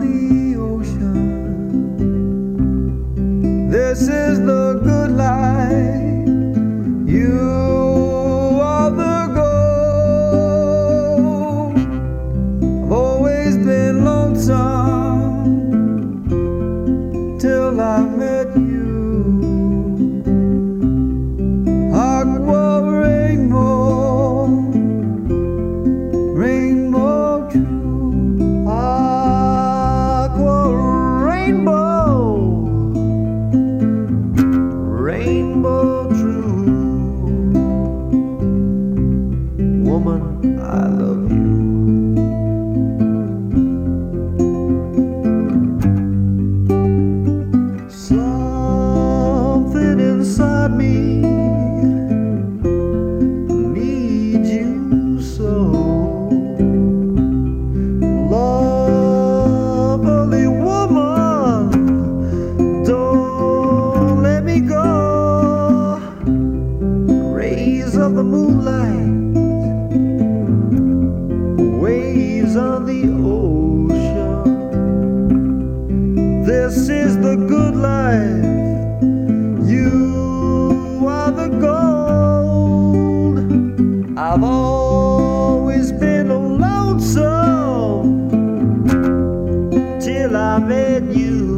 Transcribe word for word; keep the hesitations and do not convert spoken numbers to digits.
the ocean. This is the good life. You are the gold. I've always been lonesome till I met you. Aqua rainbow, rainbow true. Aqua rainbow, rainbow true. Woman, I love you. Something inside me needs you so. Lovely woman, don't let me go. Rays of the moonlight, waves on the ocean. This is the good life. You are the gold. I've always been lonesome till I met you.